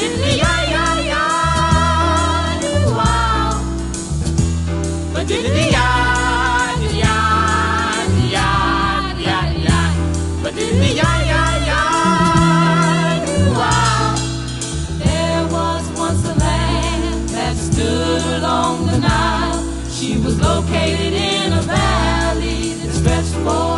There was once a land that stood along the Nile. She was located in a valley that stretched for